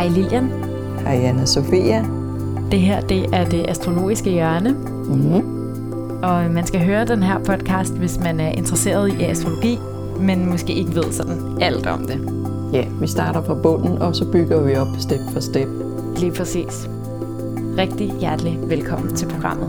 Hej Lilian. Hej Anna-Sofia. Det her, det er det astrologiske hjørne. Og man skal høre den her podcast, hvis man er interesseret i astrologi, men måske ikke ved sådan alt om det. Ja, vi starter fra bunden, og så bygger vi op step for step. Lige præcis. Rigtig hjertelig velkommen til programmet.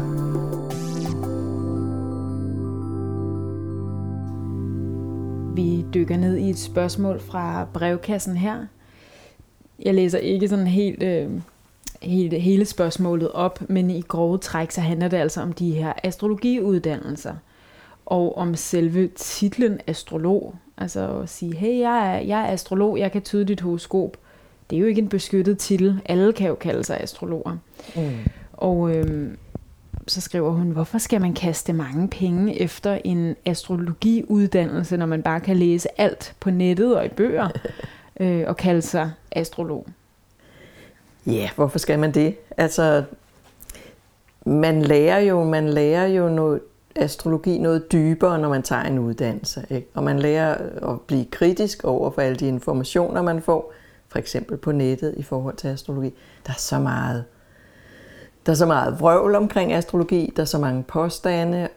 Vi dykker ned i et spørgsmål fra brevkassen her. Jeg læser ikke sådan hele spørgsmålet op, men i grove træk så handler det altså om de her astrologiuddannelser. Og om selve titlen astrolog. Altså at sige, hey, jeg er astrolog, jeg kan tyde dit horoskop. Det er jo ikke en beskyttet titel. Alle kan jo kalde sig astrologer. Og så skriver hun, hvorfor skal man kaste mange penge efter en astrologiuddannelse, når man bare kan læse alt på nettet og i bøger, og kalde sig astrolog? Ja, hvorfor skal man det? Altså, man lærer jo noget astrologi noget dybere, når man tager en uddannelse, ikke? Og man lærer at blive kritisk over for alle de informationer, man får, for eksempel på nettet i forhold til astrologi. Der er så meget vrøvl omkring astrologi, der er så mange påstande,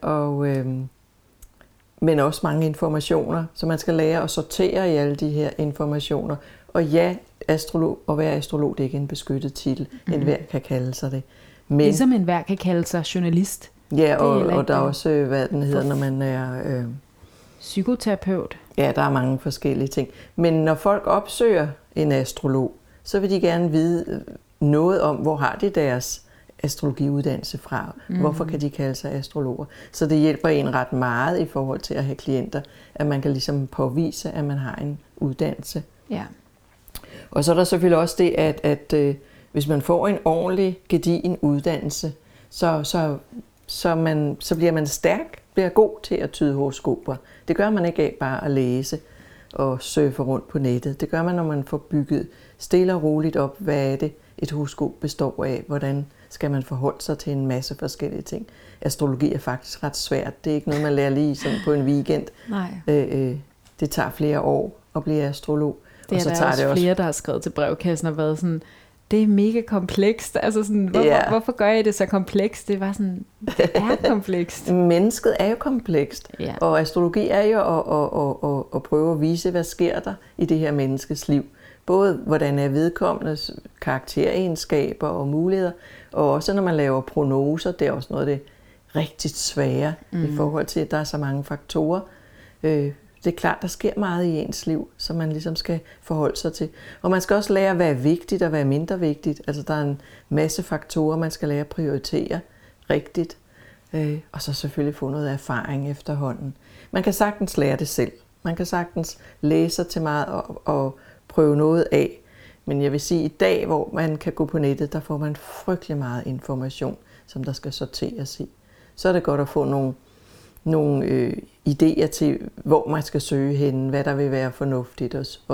men også mange informationer, så man skal lære at sortere i alle de her informationer. Og ja, at være astrolog, det er ikke en beskyttet titel. Enhver kan kalde sig det. Men, ligesom enhver kan kalde sig journalist. Ja, og der er også, hvad den hedder, når man er psykoterapeut. Ja, der er mange forskellige ting. Men når folk opsøger en astrolog, så vil de gerne vide noget om, hvor har de deres astrologiuddannelse fra. Hvorfor kan de kalde sig astrologer? Så det hjælper en ret meget i forhold til at have klienter, at man kan ligesom påvise, at man har en uddannelse. Ja. Og så er der selvfølgelig også det, at hvis man får en ordentlig, gedigen uddannelse, så bliver man stærk, bliver god til at tyde horoskoper. Det gør man ikke af bare at læse og surfe rundt på nettet. Det gør man, når man får bygget stille og roligt op, hvad er det, et horoskop består af, hvordan skal man forholde sig til en masse forskellige ting. Astrologi er faktisk ret svært. Det er ikke noget, man lærer lige sådan på en weekend. Nej. Det tager flere år at blive astrolog. Det er og så der også flere, der har skrevet til brevkassen og været sådan, det er mega komplekst. Altså sådan, hvorfor gør I det så komplekst? Det var sådan, det er komplekst. Mennesket er jo komplekst. Ja. Og astrologi er jo at prøve at vise, hvad sker der i det her menneskes liv. Både hvordan er vedkommendes karakteregenskaber og muligheder, og også når man laver prognoser, det er også noget af det rigtig svære i forhold til, at der er så mange faktorer. Det er klart, der sker meget i ens liv, som man ligesom skal forholde sig til. Og man skal også lære, hvad er vigtigt og hvad er mindre vigtigt. Altså der er en masse faktorer, man skal lære at prioritere rigtigt. Og så selvfølgelig få noget erfaring efterhånden. Man kan sagtens lære det selv. Man kan sagtens læse sig til meget og prøve noget af. Men jeg vil sige, at i dag, hvor man kan gå på nettet, der får man frygtelig meget information, som der skal sorteres i. Så er det godt at få nogle idéer til, hvor man skal søge henne, hvad der vil være fornuftigt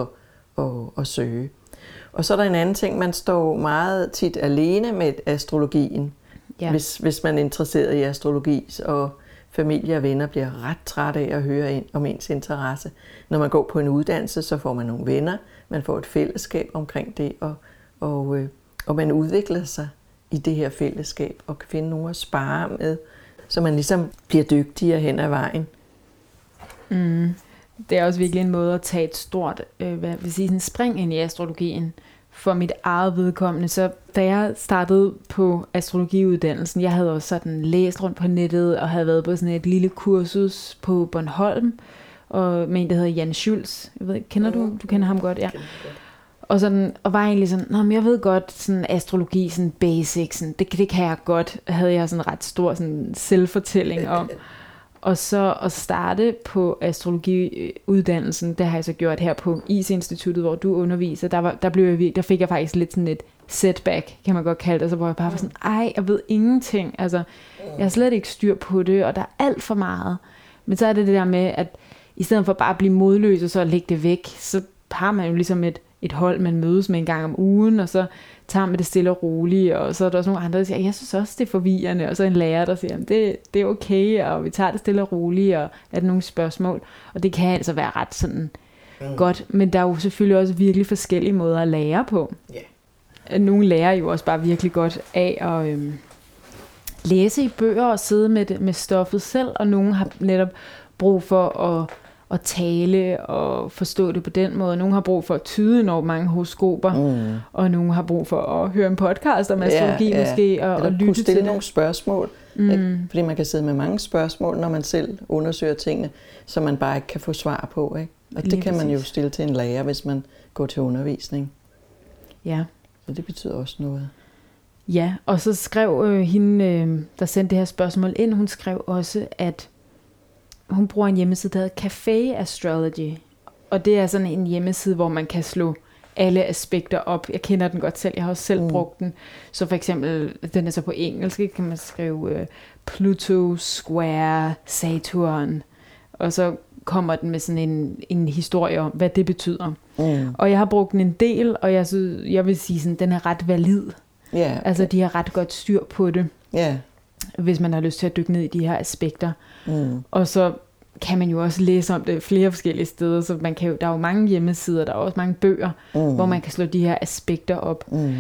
at søge. Og så er der en anden ting, man står meget tit alene med astrologien, hvis man er interesseret i astrologi, og familie og venner bliver ret trætte af at høre om ens interesse. Når man går på en uddannelse, så får man nogle venner, man får et fællesskab omkring det, og man udvikler sig i det her fællesskab, og kan finde nogen at spare med, så man ligesom bliver dygtigere hen ad vejen. Det er også virkelig en måde at tage et stort en spring ind i astrologien. For mit eget vedkommende, så da jeg startede på astrologiuddannelsen, jeg havde også sådan læst rundt på nettet, og havde været på sådan et lille kursus på Bornholm, og med en, der hedder Jan Schultz. Jeg ved, kender du? Du kender ham godt, ja. Og var egentlig sådan, jeg ved godt, sådan astrologi, sådan basic, sådan, det kan jeg godt, havde jeg sådan ret stor sådan selvfortælling om. Og så at starte på astrologiuddannelsen, det har jeg så gjort her på IS-instituttet, hvor du underviser, der fik jeg faktisk lidt sådan et setback, kan man godt kalde det, så hvor jeg bare var sådan, jeg ved ingenting, altså, jeg har slet ikke styr på det, og der er alt for meget. Men så er det der med, at i stedet for bare at blive modløs og så at lægge det væk, så har man jo ligesom et hold, man mødes med en gang om ugen, og så tager man det stille og roligt, og så er der også nogle andre, der siger, jeg synes også, det er forvirrende, og så en lærer, der siger, det er okay, og vi tager det stille og roligt, og er der nogle spørgsmål, og det kan altså være ret sådan godt, men der er jo selvfølgelig også virkelig forskellige måder at lære på. Ja, nogle lærer jo også bare virkelig godt af at læse i bøger og sidde med stoffet selv, og nogle har netop brug for at tale og forstå det på den måde. Nogle har brug for at tyde enormt mange horoskoper, og nogle har brug for at høre en podcast om astrologi måske, og lytte til stille det. nogle spørgsmål. Fordi man kan sidde med mange spørgsmål, når man selv undersøger tingene, som man bare ikke kan få svar på. Ikke? Og det kan man jo stille til en lærer, hvis man går til undervisning. Ja. Så det betyder også noget. Ja, og så skrev hende, der sendte det her spørgsmål ind, hun skrev også, at hun bruger en hjemmeside, der hedder Café Astrology. Og det er sådan en hjemmeside, hvor man kan slå alle aspekter op. Jeg kender den godt selv, jeg har også selv brugt den. Så for eksempel, den er så på engelsk, kan man skrive Pluto, Square, Saturn. Og så kommer den med sådan en historie om, hvad det betyder. Og jeg har brugt den en del, og jeg vil sige, sådan, den er ret valid. Yeah. Altså, de har ret godt styr på det. Yeah. Hvis man har lyst til at dykke ned i de her aspekter. Og så kan man jo også læse om det flere forskellige steder, så man kan jo, der er jo mange hjemmesider, der er også mange bøger, hvor man kan slå de her aspekter op,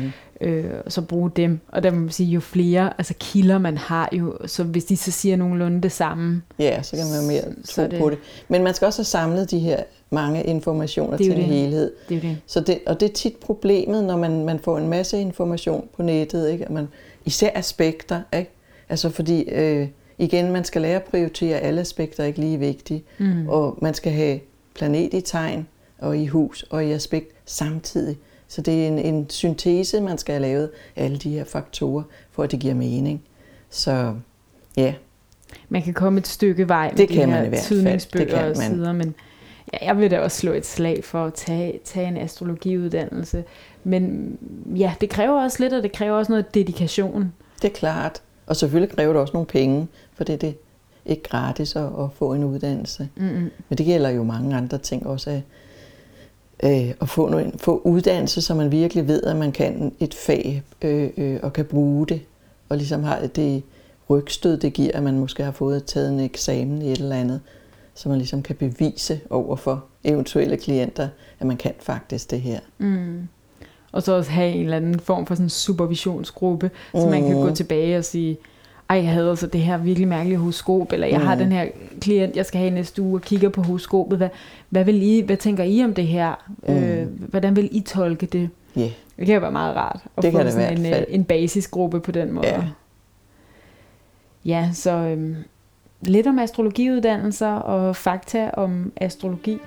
og så bruge dem. Og der må man sige, jo flere kilder man har jo, så hvis de så siger nogenlunde det samme, ja, så kan man mere tro på det. Men man skal også have samlet de her mange informationer til en helhed. Det er det. Og det er tit problemet, når man får en masse information på nettet, ikke? Og især aspekter, ikke? Altså fordi, igen, man skal lære at prioritere, alle aspekter er ikke lige vigtige. Og man skal have planet i tegn, og i hus, og i aspekt samtidig. Så det er en syntese, man skal have lavet af alle de her faktorer, for at det giver mening. Så ja. Man kan komme et stykke vej med de her tydningsbøger og sider, men jeg vil da også slå et slag for at tage en astrologiuddannelse. Men ja, det kræver også lidt, og det kræver også noget dedikation. Det er klart. Og selvfølgelig kræver det også nogle penge, for det er ikke gratis at få en uddannelse. Men det gælder jo mange andre ting også, at få uddannelse, så man virkelig ved, at man kan et fag og kan bruge det. Og ligesom har det rygstød, det giver, at man måske har fået taget en eksamen i et eller andet, så man ligesom kan bevise over for eventuelle klienter, at man kan faktisk det her. Og så også have en eller anden form for sådan en supervisionsgruppe, så man kan gå tilbage og sige, ej, jeg havde altså det her virkelig mærkelige horoskop, eller jeg har den her klient, jeg skal have i næste uge, og kigger på horoskopet. Hvad tænker I om det her? Hvordan vil I tolke det? Yeah. Det kan jo være meget rart at få sådan en basisgruppe på den måde. Ja, så lidt om astrologiuddannelser og fakta om astrologi.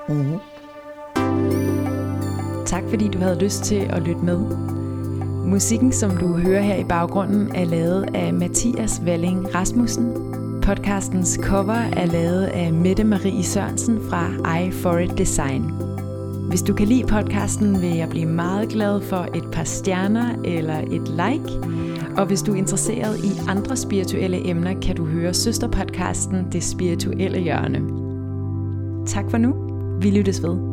Tak fordi du havde lyst til at lytte med. Musikken, som du hører her i baggrunden, er lavet af Mathias Walling Rasmussen. Podcastens cover er lavet af Mette Marie Sørensen fra I For It Design. Hvis du kan lide podcasten, vil jeg blive meget glad for et par stjerner eller et like. Og hvis du er interesseret i andre spirituelle emner, kan du høre søsterpodcasten Det Spirituelle Hjørne. Tak for nu. Vi lyttes ved.